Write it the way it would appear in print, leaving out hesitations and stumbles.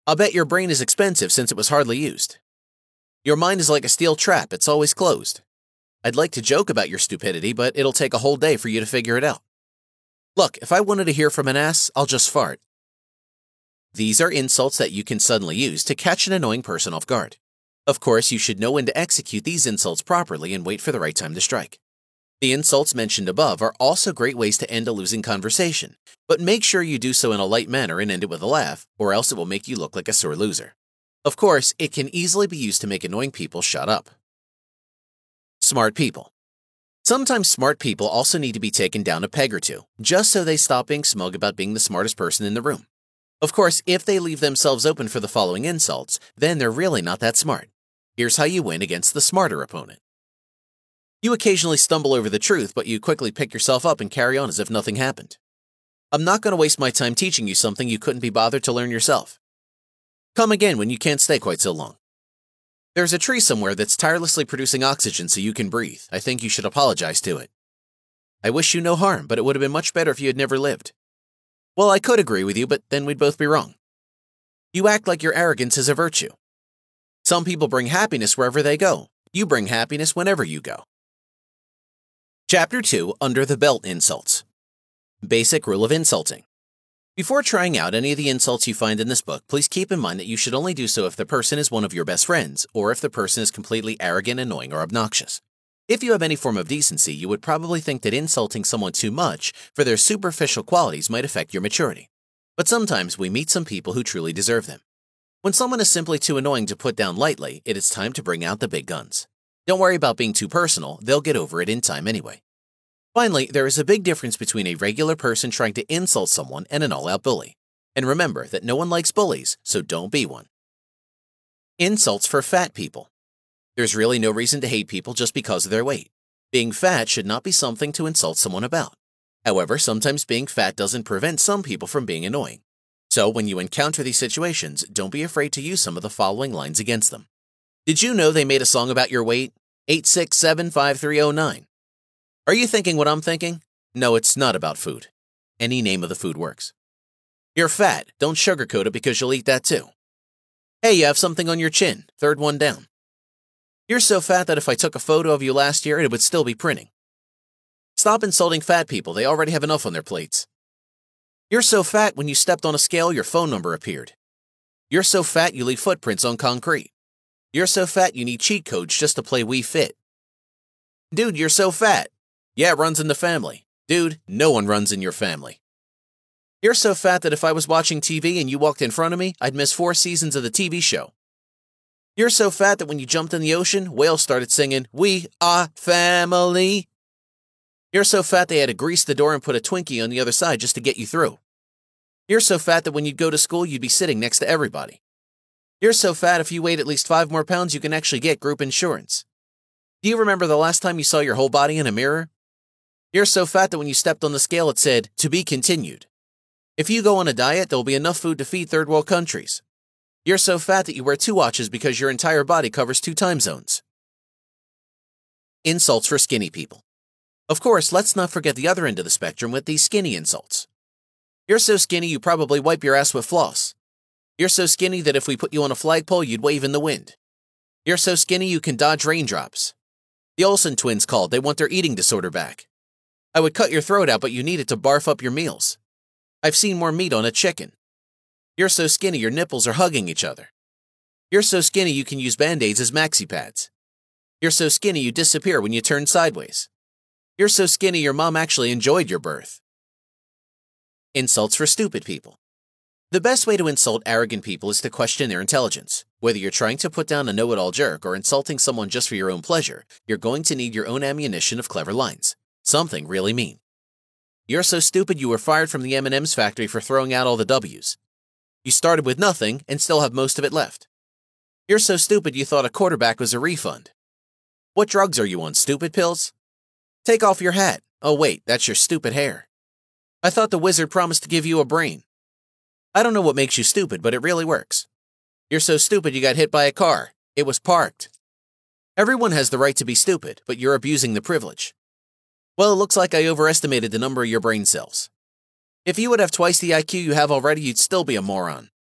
I'll bet your brain is expensive since it was hardly used. Your mind is like a steel trap, it's always closed. I'd like to joke about your stupidity, but it'll take a whole day for you to figure it out. Look, if I wanted to hear from an ass, I'll just fart. These are insults that you can suddenly use to catch an annoying person off guard. Of course, you should know when to execute these insults properly and wait for the right time to strike. The insults mentioned above are also great ways to end a losing conversation, but make sure you do so in a light manner and end it with a laugh, or else it will make you look like a sore loser. Of course, it can easily be used to make annoying people shut up. Smart people. Sometimes smart people also need to be taken down a peg or two, just so they stop being smug about being the smartest person in the room. Of course, if they leave themselves open for the following insults, then they're really not that smart. Here's how you win against the smarter opponent. You occasionally stumble over the truth, but you quickly pick yourself up and carry on as if nothing happened. I'm not going to waste my time teaching you something you couldn't be bothered to learn yourself. Come again when you can't stay quite so long. There's a tree somewhere that's tirelessly producing oxygen so you can breathe. I think you should apologize to it. I wish you no harm, but it would have been much better if you had never lived. Well, I could agree with you, but then we'd both be wrong. You act like your arrogance is a virtue. Some people bring happiness wherever they go. You bring happiness whenever you go. Chapter 2, Under the Belt Insults. Basic Rule of Insulting. Before trying out any of the insults you find in this book, please keep in mind that you should only do so if the person is one of your best friends, or if the person is completely arrogant, annoying, or obnoxious. If you have any form of decency, you would probably think that insulting someone too much for their superficial qualities might affect your maturity. But sometimes we meet some people who truly deserve them. When someone is simply too annoying to put down lightly, it is time to bring out the big guns. Don't worry about being too personal, they'll get over it in time anyway. Finally, there is a big difference between a regular person trying to insult someone and an all-out bully. And remember that no one likes bullies, so don't be one. Insults for fat people. There's really no reason to hate people just because of their weight. Being fat should not be something to insult someone about. However, sometimes being fat doesn't prevent some people from being annoying. So when you encounter these situations, don't be afraid to use some of the following lines against them. Did you know they made a song about your weight? 8675309. Are you thinking what I'm thinking? No, it's not about food. Any name of the food works. You're fat. Don't sugarcoat it because you'll eat that too. Hey, you have something on your chin. Third one down. You're so fat that if I took a photo of you last year, it would still be printing. Stop insulting fat people. They already have enough on their plates. You're so fat when you stepped on a scale, your phone number appeared. You're so fat you leave footprints on concrete. You're so fat you need cheat codes just to play Wii Fit. Dude, you're so fat. Yeah, it runs in the family. Dude, no one runs in your family. You're so fat that if I was watching TV and you walked in front of me, I'd miss 4 seasons of the TV show. You're so fat that when you jumped in the ocean, whales started singing, "We are family." You're so fat they had to grease the door and put a Twinkie on the other side just to get you through. You're so fat that when you'd go to school, you'd be sitting next to everybody. You're so fat if you weighed at least 5 more pounds, you can actually get group insurance. Do you remember the last time you saw your whole body in a mirror? You're so fat that when you stepped on the scale, it said, "To be continued." If you go on a diet, there'll be enough food to feed third world countries. You're so fat that you wear 2 watches because your entire body covers 2 time zones. Insults for skinny people. Of course, let's not forget the other end of the spectrum with these skinny insults. You're so skinny you probably wipe your ass with floss. You're so skinny that if we put you on a flagpole, you'd wave in the wind. You're so skinny you can dodge raindrops. The Olsen twins called. They want their eating disorder back. I would cut your throat out, but you needed to barf up your meals. I've seen more meat on a chicken. You're so skinny your nipples are hugging each other. You're so skinny you can use Band-Aids as maxi pads. You're so skinny you disappear when you turn sideways. You're so skinny your mom actually enjoyed your birth. Insults for stupid people. The best way to insult arrogant people is to question their intelligence. Whether you're trying to put down a know-it-all jerk or insulting someone just for your own pleasure, you're going to need your own ammunition of clever lines. Something really mean. You're so stupid you were fired from the M&M's factory for throwing out all the W's. You started with nothing and still have most of it left. You're so stupid you thought a quarterback was a refund. What drugs are you on, stupid pills? Take off your hat. Oh wait, that's your stupid hair. I thought the wizard promised to give you a brain. I don't know what makes you stupid, but it really works. You're so stupid you got hit by a car. It was parked. Everyone has the right to be stupid, but you're abusing the privilege. Well, it looks like I overestimated the number of your brain cells. If you would have twice the IQ you have already, you'd still be a moron.